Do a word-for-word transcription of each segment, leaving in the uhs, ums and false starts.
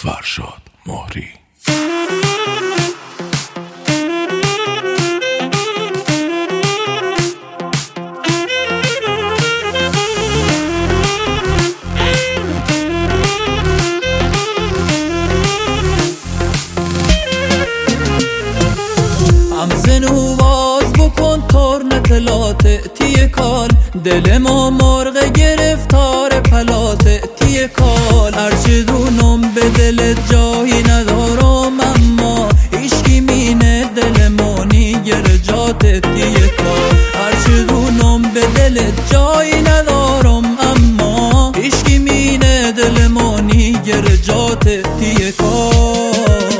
فرشاد مهری. همزنو باز بکن ترنت لاته تیه کال، دل ما مرغ گرفتار پلاته تیه کال. هرچی دونم به دلت جایی ندارم، اما عشقی مینه دل مانی گرجات تیه کال. هرچی دونم به دلت جایی ندارم، اما عشقی مینه دل مانی گرجات تیه کال.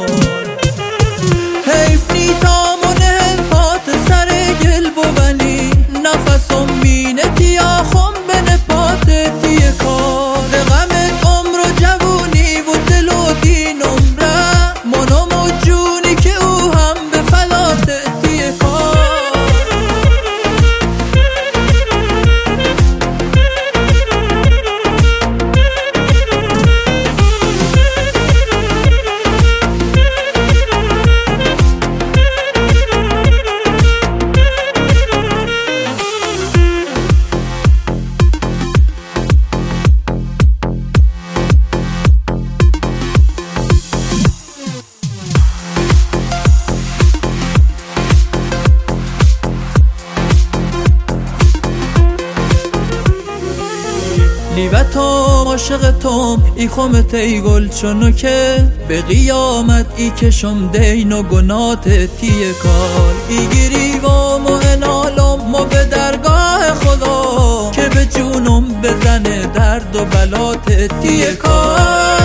حیف نیتا لیبتام عاشقتم ای خمت ای گل چونو که به قیامت ای کشم دین و گنات تیه کال. ای گریوام و انالم ما به درگاه خدا، که به جونم بزنه درد و بلات تیه کال.